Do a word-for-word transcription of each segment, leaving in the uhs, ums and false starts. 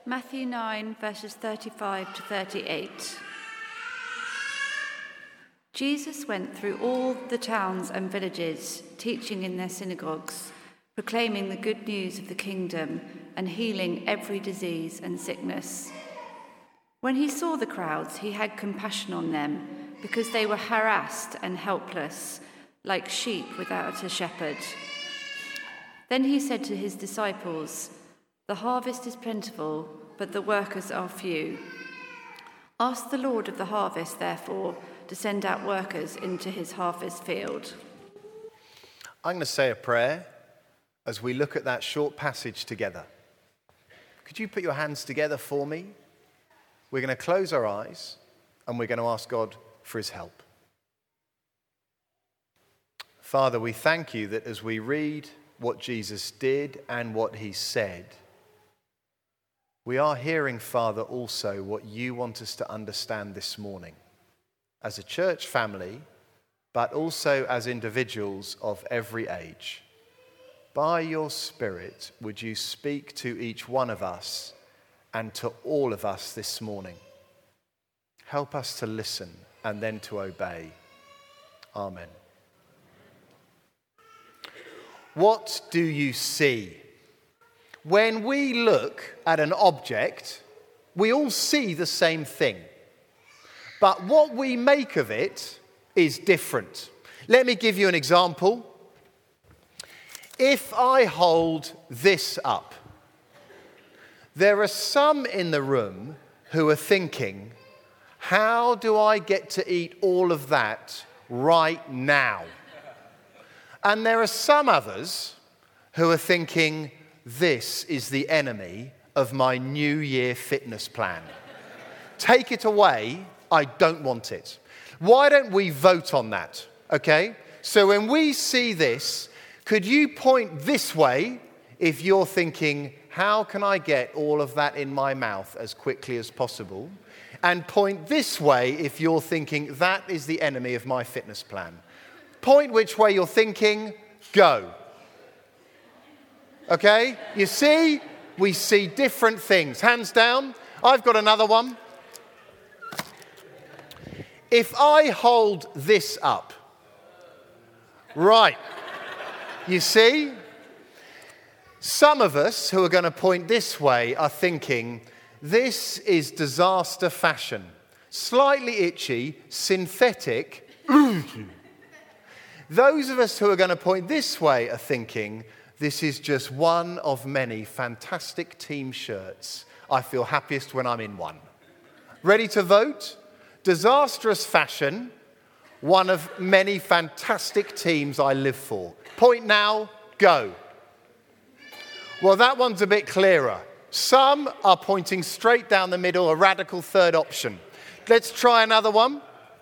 Matthew nine, verses thirty-five to thirty-eight. Jesus went through all the towns and villages, teaching in their synagogues, proclaiming the good news of the kingdom and healing every disease and sickness. When he saw the crowds, he had compassion on them, because they were harassed and helpless, like sheep without a shepherd. Then he said to his disciples, "The harvest is plentiful, but the workers are few. Ask the Lord of the harvest, therefore, to send out workers into his harvest field." I'm going to say a prayer as we look at that short passage together. Could you put your hands together for me? We're going to close our eyes and we're going to ask God for his help. Father, we thank you that as we read what Jesus did and what he said, we are hearing, Father, also what you want us to understand this morning as a church family, but also as individuals of every age. By your Spirit, would you speak to each one of us and to all of us this morning? Help us to listen and then to obey. Amen. What do you see? When we look at an object, we all see the same thing. But what we make of it is different. Let me give you an example. If I hold this up, there are some in the room who are thinking, how do I get to eat all of that right now? And there are some others who are thinking, this is the enemy of my New Year fitness plan. Take it away, I don't want it. Why don't we vote on that, okay? So when we see this, could you point this way if you're thinking, how can I get all of that in my mouth as quickly as possible? And point this way if you're thinking, that is the enemy of my fitness plan. Point which way you're thinking, go. Okay? You see, we see different things. Hands down. I've got another one. If I hold this up, right, you see, some of us who are going to point this way are thinking, this is disaster fashion, slightly itchy, synthetic. Those of us who are going to point this way are thinking, this is just one of many fantastic team shirts. I feel happiest when I'm in one. Ready to vote? Disastrous fashion, one of many fantastic teams I live for. Point now, go. Well, that one's a bit clearer. Some are pointing straight down the middle, a radical third option. Let's try another one.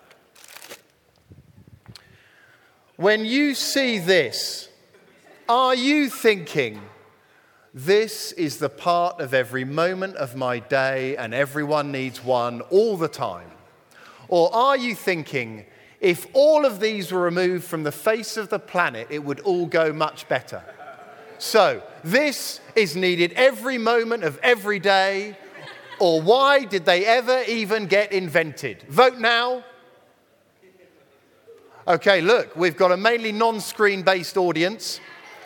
When you see this, are you thinking, this is the part of every moment of my day and everyone needs one all the time? Or are you thinking, if all of these were removed from the face of the planet, it would all go much better? So, this is needed every moment of every day, or why did they ever even get invented? Vote now. Okay, look, we've got a mainly non-screen based audience.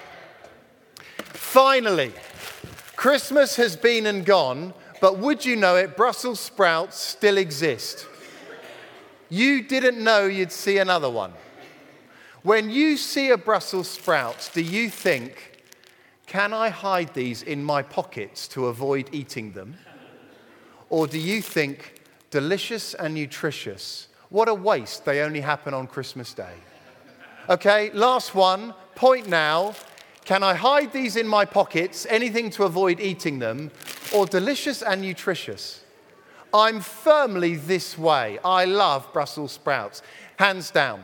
Finally, Christmas has been and gone, but would you know it, Brussels sprouts still exist. You didn't know you'd see another one. When you see a Brussels sprout, do you think, can I hide these in my pockets to avoid eating them? Or do you think, delicious and nutritious, what a waste, they only happen on Christmas Day? Okay, last one, point now. Can I hide these in my pockets, anything to avoid eating them, or delicious and nutritious? I'm firmly this way. I love Brussels sprouts. Hands down.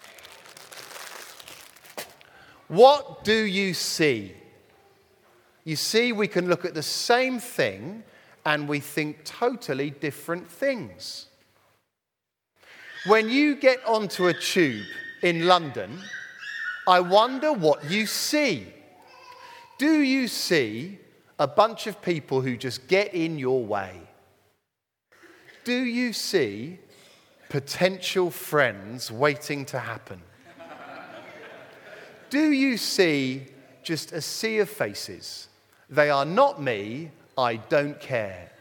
What do you see? You see, we can look at the same thing and we think totally different things. When you get onto a tube in London, I wonder what you see. Do you see a bunch of people who just get in your way? Do you see potential friends waiting to happen? Do you see just a sea of faces? They are not me, I don't care.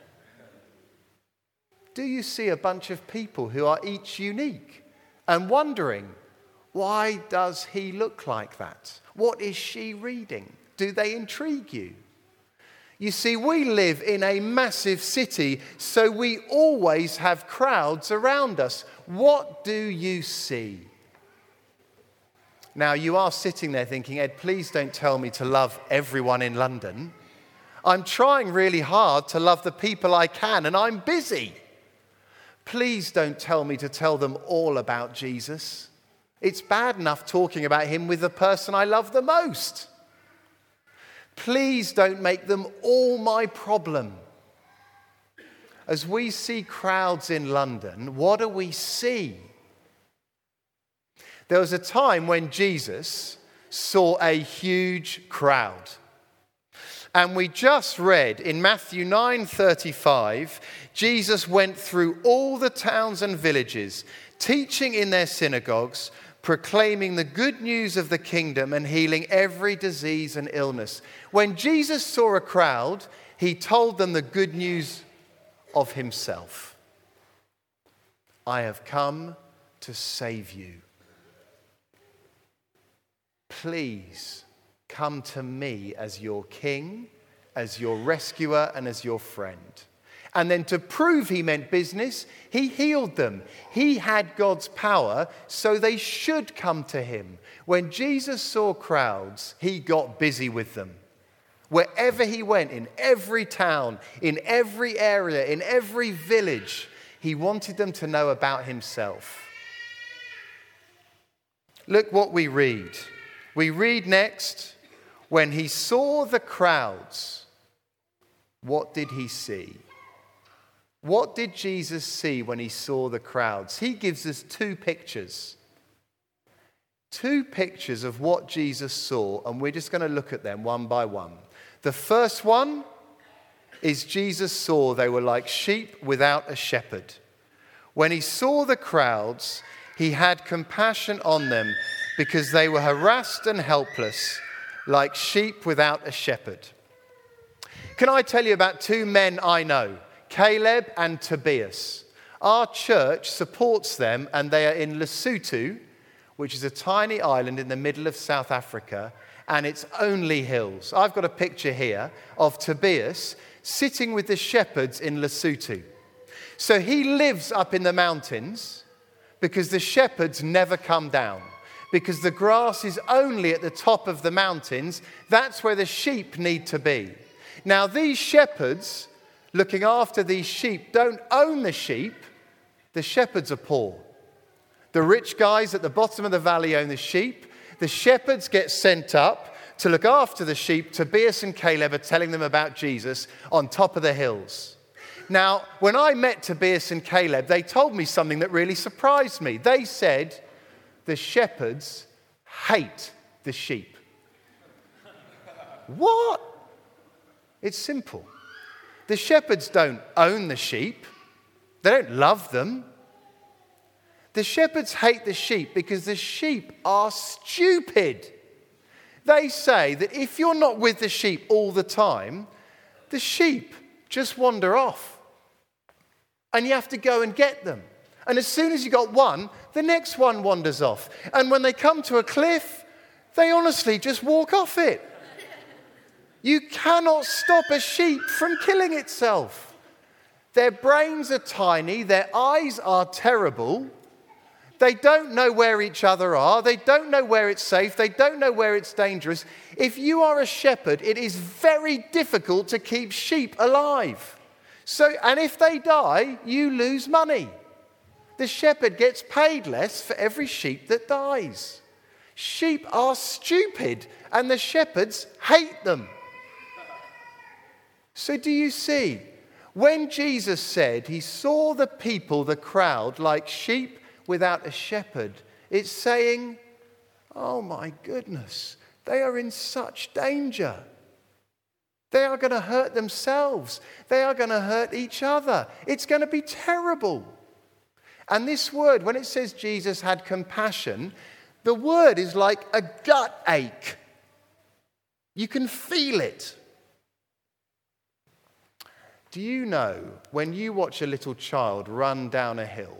Do you see a bunch of people who are each unique and wondering, why does he look like that? What is she reading? Do they intrigue you? You see, we live in a massive city, so we always have crowds around us. What do you see? Now, you are sitting there thinking, Ed, please don't tell me to love everyone in London. I'm trying really hard to love the people I can, and I'm busy. Please don't tell me to tell them all about Jesus. It's bad enough talking about him with the person I love the most. Please don't make them all my problem. As we see crowds in London, what do we see? There was a time when Jesus saw a huge crowd. And we just read in Matthew nine thirty-five, Jesus went through all the towns and villages, teaching in their synagogues, proclaiming the good news of the kingdom and healing every disease and illness. When Jesus saw a crowd, he told them the good news of himself. I have come to save you. Please come to me as your king, as your rescuer, and as your friend. And then to prove he meant business, he healed them. He had God's power, so they should come to him. When Jesus saw crowds, he got busy with them. Wherever he went, in every town, in every area, in every village, he wanted them to know about himself. Look what we read. We read next, when he saw the crowds, what did he see? What did Jesus see when he saw the crowds? He gives us two pictures. Two pictures of what Jesus saw, and we're just going to look at them one by one. The first one is Jesus saw they were like sheep without a shepherd. When he saw the crowds, he had compassion on them because they were harassed and helpless, like sheep without a shepherd. Can I tell you about two men I know? Caleb and Tobias. Our church supports them, and they are in Lesotho, which is a tiny island in the middle of South Africa, and it's only hills. I've got a picture here of Tobias sitting with the shepherds in Lesotho. So he lives up in the mountains because the shepherds never come down, because the grass is only at the top of the mountains. That's where the sheep need to be. Now, these shepherds looking after these sheep don't own the sheep. The shepherds are poor. The rich guys at the bottom of the valley own the sheep. The shepherds get sent up to look after the sheep. Tobias and Caleb are telling them about Jesus on top of the hills. Now, when I met Tobias and Caleb, they told me something that really surprised me. They said the shepherds hate the sheep. What? It's simple. The shepherds don't own the sheep. They don't love them. The shepherds hate the sheep because the sheep are stupid. They say that if you're not with the sheep all the time, the sheep just wander off. And you have to go and get them. And as soon as you got one, the next one wanders off. And when they come to a cliff, they honestly just walk off it. You cannot stop a sheep from killing itself. Their brains are tiny, their eyes are terrible. They don't know where each other are. They don't know where it's safe. They don't know where it's dangerous. If you are a shepherd, it is very difficult to keep sheep alive. So, and if they die, you lose money. The shepherd gets paid less for every sheep that dies. Sheep are stupid, and the shepherds hate them. So do you see? When Jesus said he saw the people, the crowd, like sheep without a shepherd, it's saying, oh my goodness, they are in such danger. They are going to hurt themselves. They are going to hurt each other. It's going to be terrible. And this word, when it says Jesus had compassion, the word is like a gut ache. You can feel it. Do you know when you watch a little child run down a hill,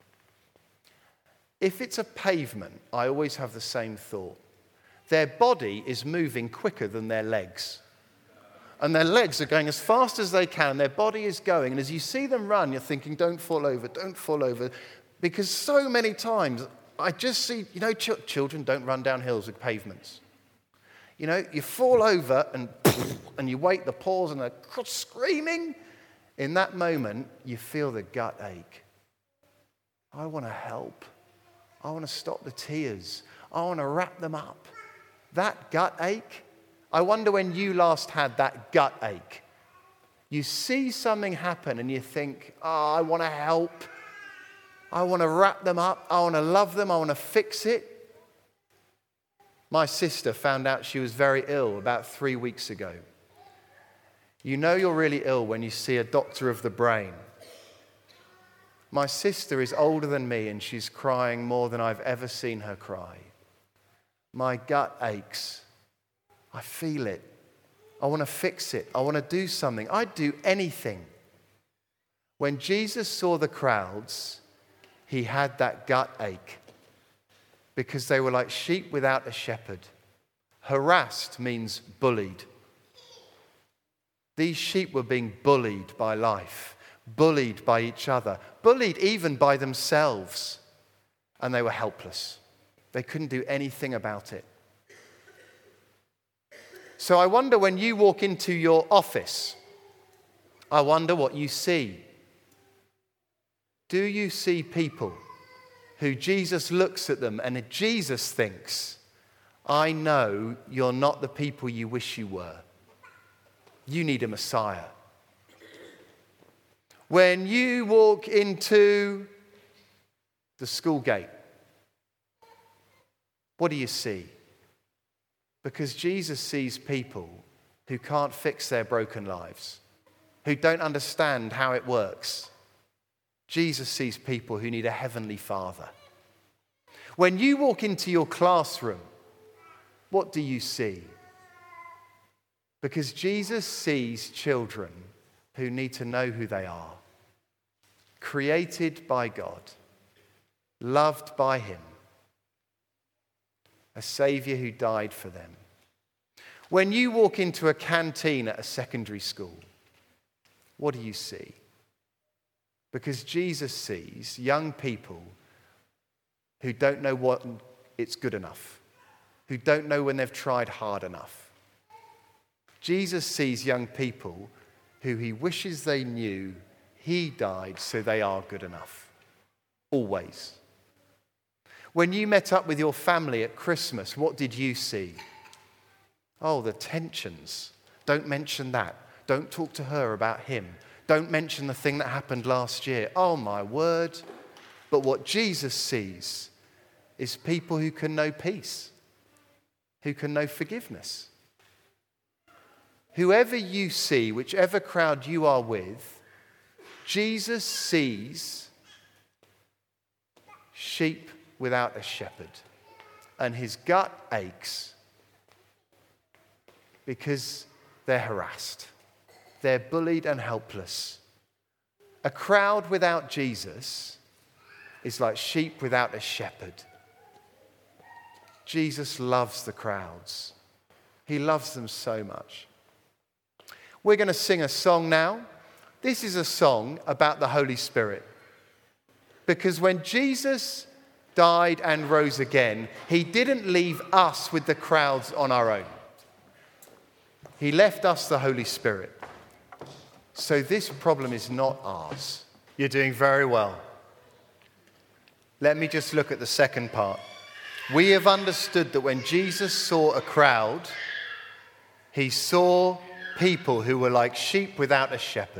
if it's a pavement, I always have the same thought. Their body is moving quicker than their legs. And their legs are going as fast as they can. Their body is going. And as you see them run, you're thinking, don't fall over, don't fall over. Because so many times, I just see, you know, ch- children don't run down hills with pavements. You know, you fall over and, and you wait the pause and they're screaming. In that moment, you feel the gut ache. I want to help. I want to stop the tears. I want to wrap them up. That gut ache, I wonder when you last had that gut ache. You see something happen and you think, oh, I want to help. I want to wrap them up. I want to love them. I want to fix it. My sister found out she was very ill about three weeks ago. You know you're really ill when you see a doctor of the brain. My sister is older than me and she's crying more than I've ever seen her cry. My gut aches. I feel it. I want to fix it. I want to do something. I'd do anything. When Jesus saw the crowds, he had that gut ache because they were like sheep without a shepherd. Harassed means bullied. These sheep were being bullied by life, bullied by each other, bullied even by themselves, and they were helpless. They couldn't do anything about it. So I wonder when you walk into your office, I wonder what you see. Do you see people who Jesus looks at them and Jesus thinks, I know you're not the people you wish you were. You need a Messiah. When you walk into the school gate, what do you see? Because Jesus sees people who can't fix their broken lives, who don't understand how it works. Jesus sees people who need a heavenly Father. When you walk into your classroom, what do you see? Because Jesus sees children who need to know who they are. Created by God, loved by him, a Savior who died for them. When you walk into a canteen at a secondary school, what do you see? Because Jesus sees young people who don't know what it's good enough, who don't know when they've tried hard enough. Jesus sees young people who he wishes they knew he died so they are good enough. Always. When you met up with your family at Christmas, what did you see? Oh, the tensions. Don't mention that. Don't talk to her about him. Don't mention the thing that happened last year. Oh, my word. But what Jesus sees is people who can know peace, who can know forgiveness. Whoever you see, whichever crowd you are with, Jesus sees sheep without a shepherd. And his gut aches because they're harassed. They're bullied and helpless. A crowd without Jesus is like sheep without a shepherd. Jesus loves the crowds. He loves them so much. We're going to sing a song now. This is a song about the Holy Spirit. Because when Jesus died and rose again, he didn't leave us with the crowds on our own. He left us the Holy Spirit. So this problem is not ours. You're doing very well. Let me just look at the second part. We have understood that when Jesus saw a crowd, he saw people who were like sheep without a shepherd.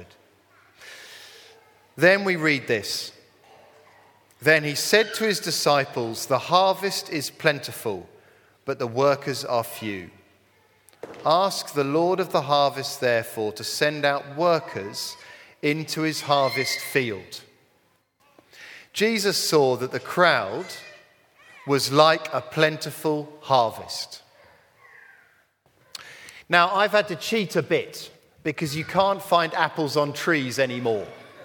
Then we read this. Then he said to his disciples, the harvest is plentiful, but the workers are few. Ask the Lord of the harvest, therefore, to send out workers into his harvest field." Jesus saw that the crowd was like a plentiful harvest. Now, I've had to cheat a bit because you can't find apples on trees anymore.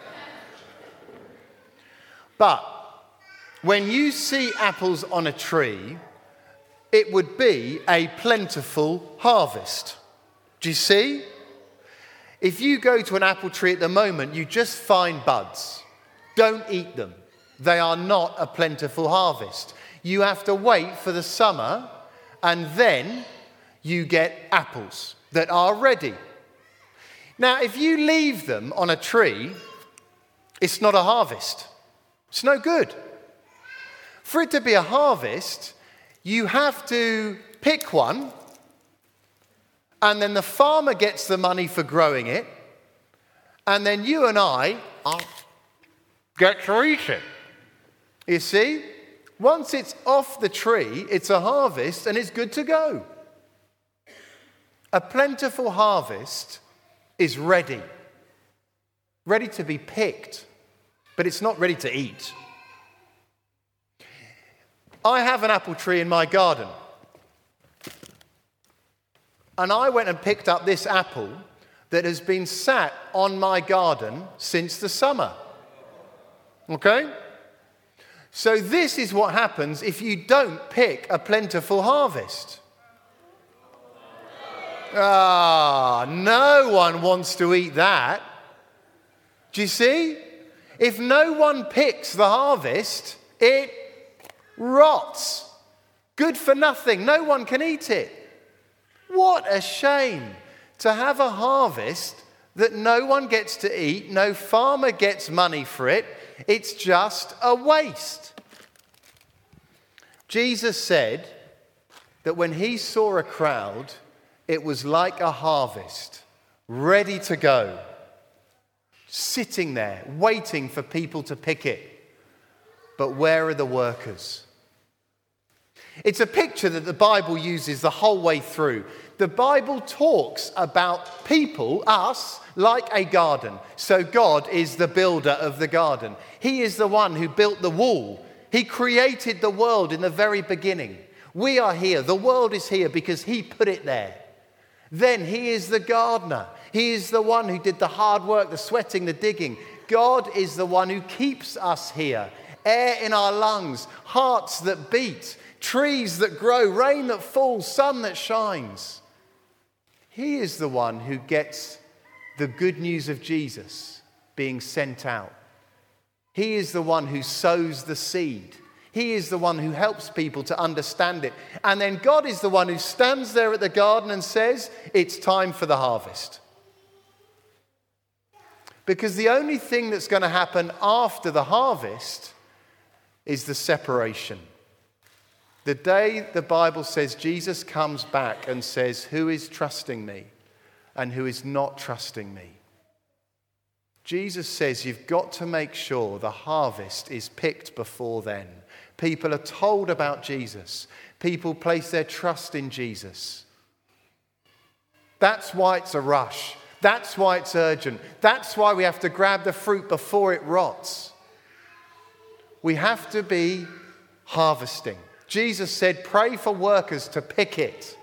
But when you see apples on a tree, it would be a plentiful harvest. Do you see? If you go to an apple tree at the moment, you just find buds. Don't eat them. They are not a plentiful harvest. You have to wait for the summer, and then you get apples that are ready. Now, if you leave them on a tree, it's not a harvest. It's no good. For it to be a harvest, you have to pick one, and then the farmer gets the money for growing it, and then you and I get to eat it. You see? Once it's off the tree, it's a harvest and it's good to go. A plentiful harvest is ready. Ready to be picked, but it's not ready to eat. I have an apple tree in my garden. And I went and picked up this apple that has been sat on my garden since the summer. Okay? So this is what happens if you don't pick a plentiful harvest. Ah, no one wants to eat that. Do you see? If no one picks the harvest, it rots. Good for nothing. No one can eat it. What a shame to have a harvest that no one gets to eat, no farmer gets money for it. It's just a waste. Jesus said that when he saw a crowd, it was like a harvest, ready to go, sitting there, waiting for people to pick it. But where are the workers? It's a picture that the Bible uses the whole way through. The Bible talks about people, us, like a garden. So God is the builder of the garden. He is the one who built the wall. He created the world in the very beginning. We are here. The world is here because he put it there. Then he is the gardener. He is the one who did the hard work, the sweating, the digging. God is the one who keeps us here. Air in our lungs, hearts that beat, trees that grow, rain that falls, sun that shines. He is the one who gets the good news of Jesus being sent out. He is the one who sows the seed. He is the one who helps people to understand it. And then God is the one who stands there at the garden and says, it's time for the harvest. Because the only thing that's going to happen after the harvest is the separation. The day the Bible says Jesus comes back and says, who is trusting me and who is not trusting me? Jesus says you've got to make sure the harvest is picked before then. People are told about Jesus. People place their trust in Jesus. That's why it's a rush. That's why it's urgent. That's why we have to grab the fruit before it rots. We have to be harvesting. Jesus said, pray for workers to pick it.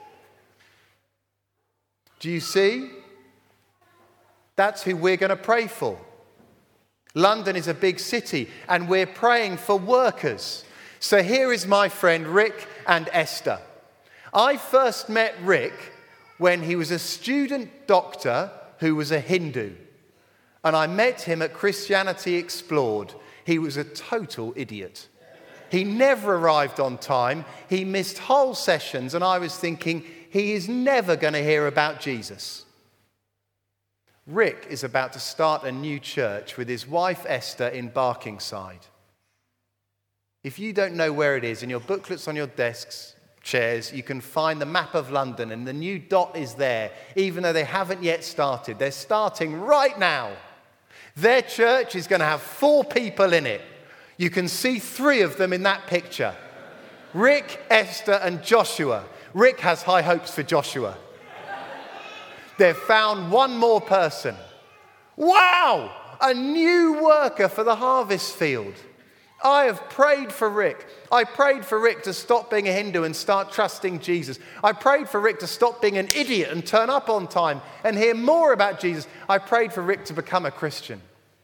Do you see? That's who we're going to pray for. London is a big city, and we're praying for workers. So here is my friend Rick and Esther. I first met Rick when he was a student doctor who was a Hindu. And I met him at Christianity Explored. He was a total idiot. He never arrived on time. He missed whole sessions, and I was thinking, he is never going to hear about Jesus. Rick is about to start a new church with his wife Esther in Barkingside. If you don't know where it is, in your booklets on your desks, chairs, you can find the map of London, and the new dot is there, even though they haven't yet started. They're starting right now. Their church is going to have four people in it. You can see three of them in that picture. Rick, Esther, and Joshua. Rick has high hopes for Joshua. They've found one more person. Wow! A new worker for the harvest field. I have prayed for Rick. I prayed for Rick to stop being a Hindu and start trusting Jesus. I prayed for Rick to stop being an idiot and turn up on time and hear more about Jesus. I prayed for Rick to become a Christian.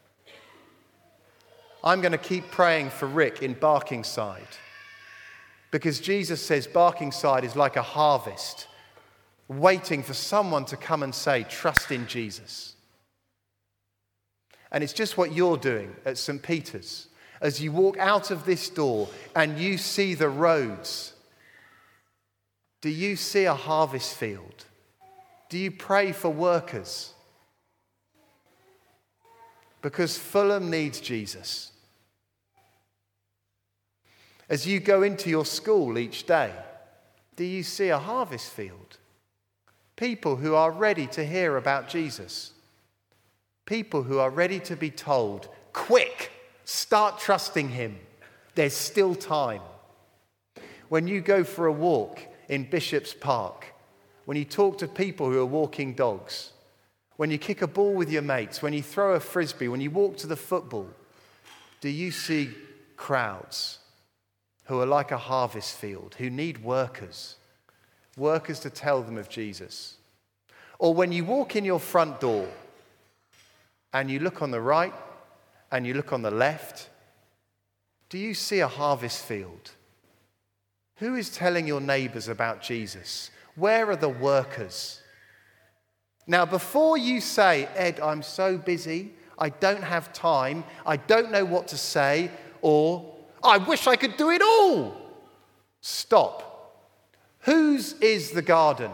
I'm going to keep praying for Rick in Barkingside, because Jesus says Barkingside is like a harvest, waiting for someone to come and say, trust in Jesus. And it's just what you're doing at Saint Peter's. As you walk out of this door and you see the roads, do you see a harvest field? Do you pray for workers? Because Fulham needs Jesus. As you go into your school each day, do you see a harvest field? People who are ready to hear about Jesus. People who are ready to be told, quick, start trusting him. There's still time. When you go for a walk in Bishop's Park, when you talk to people who are walking dogs, when you kick a ball with your mates, when you throw a frisbee, when you walk to the football, do you see crowds who are like a harvest field, who need workers, workers to tell them of Jesus? Or when you walk in your front door and you look on the right and you look on the left, do you see a harvest field? Who is telling your neighbours about Jesus? Where are the workers? Now, before you say, Ed, I'm so busy, I don't have time, I don't know what to say, or I wish I could do it all. Stop. Whose is the garden?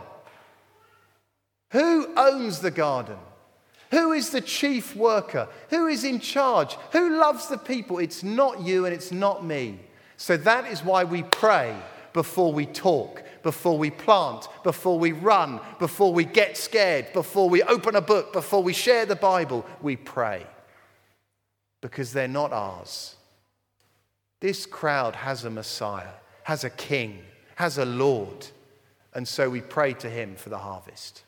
Who owns the garden? Who is the chief worker? Who is in charge? Who loves the people? It's not you and it's not me. So that is why we pray before we talk, before we plant, before we run, before we get scared, before we open a book, before we share the Bible. We pray because they're not ours. This crowd has a Messiah, has a king, has a Lord, and so we pray to him for the harvest.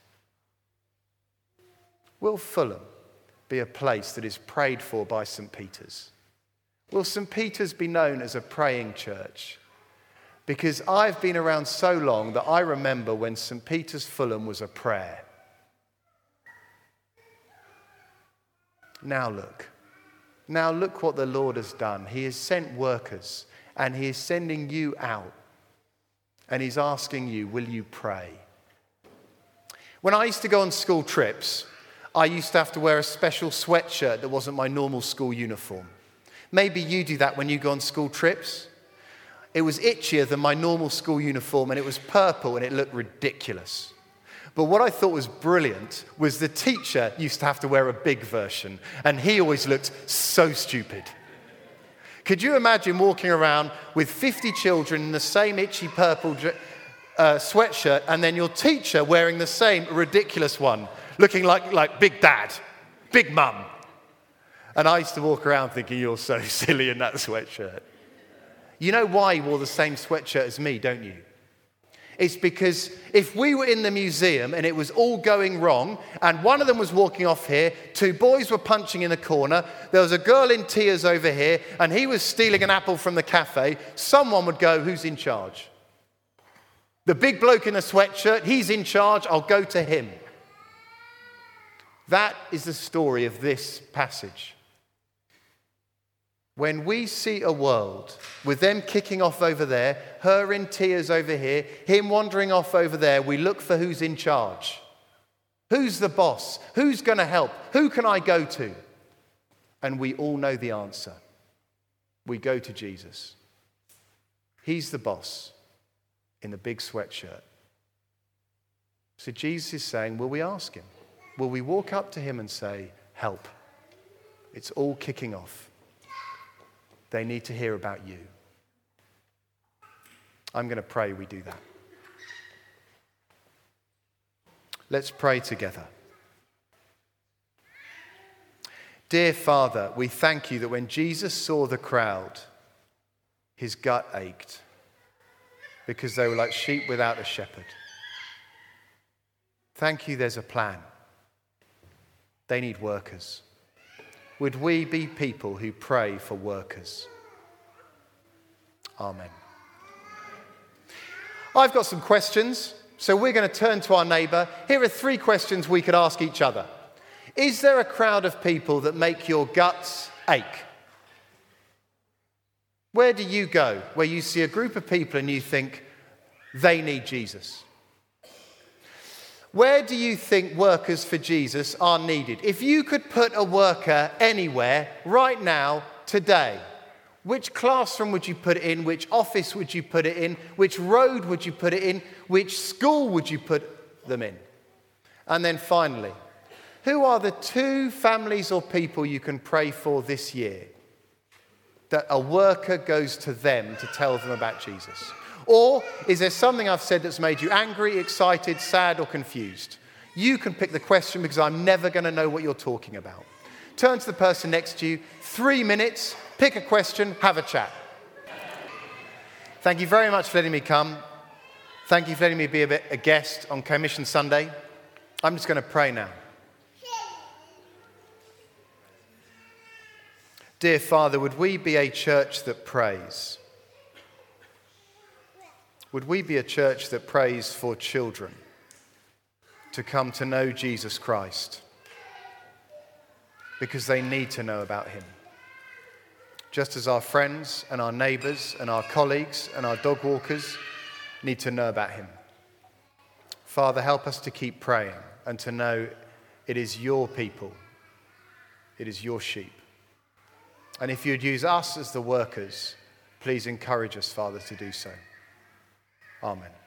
Will Fulham be a place that is prayed for by Saint Peter's? Will Saint Peter's be known as a praying church? Because I've been around so long that I remember when Saint Peter's Fulham was a prayer. Now look. Now look what the Lord has done. He has sent workers and he is sending you out. And he's asking you, will you pray? When I used to go on school trips, I used to have to wear a special sweatshirt that wasn't my normal school uniform. Maybe you do that when you go on school trips. It was itchier than my normal school uniform and it was purple and it looked ridiculous. But what I thought was brilliant was the teacher used to have to wear a big version and he always looked so stupid. Could you imagine walking around with fifty children in the same itchy purple uh, sweatshirt and then your teacher wearing the same ridiculous one, looking like, like Big Dad, Big Mum? And I used to walk around thinking, you're so silly in that sweatshirt. You know why he wore the same sweatshirt as me, don't you? It's because if we were in the museum and it was all going wrong and one of them was walking off here, two boys were punching in the corner, there was a girl in tears over here and he was stealing an apple from the cafe, someone would go, who's in charge? The big bloke in the sweatshirt, he's in charge, I'll go to him. That is the story of this passage. When we see a world with them kicking off over there, her in tears over here, him wandering off over there, we look for who's in charge. Who's the boss? Who's going to help? Who can I go to? And we all know the answer. We go to Jesus. He's the boss in the big sweatshirt. So Jesus is saying, will we ask him? Will we walk up to him and say, help? It's all kicking off. They need to hear about you. I'm going to pray we do that. Let's pray together. Dear Father, we thank you that when Jesus saw the crowd, his gut ached because they were like sheep without a shepherd. Thank you there's a plan. They need workers. Would we be people who pray for workers? Amen. I've got some questions, so we're going to turn to our neighbour. Here are three questions we could ask each other. Is there a crowd of people that make your guts ache? Where do you go where you see a group of people and you think they need Jesus? Where do you think workers for Jesus are needed? If you could put a worker anywhere right now, today, which classroom would you put it in? Which office would you put it in? Which road would you put it in? Which school would you put them in? And then finally, who are the two families or people you can pray for this year that a worker goes to them to tell them about Jesus? Or is there something I've said that's made you angry, excited, sad, or confused? You can pick the question because I'm never going to know what you're talking about. Turn to the person next to you, three minutes, pick a question, have a chat. Thank you very much for letting me come. Thank you for letting me be a, bit, a guest on Commission Sunday. I'm just going to pray now. Dear Father, would we be a church that prays? Would we be a church that prays for children to come to know Jesus Christ because they need to know about him? Just as our friends and our neighbours and our colleagues and our dog walkers need to know about him. Father, help us to keep praying and to know it is your people, it is your sheep. And if you'd use us as the workers, please encourage us, Father, to do so. Amen.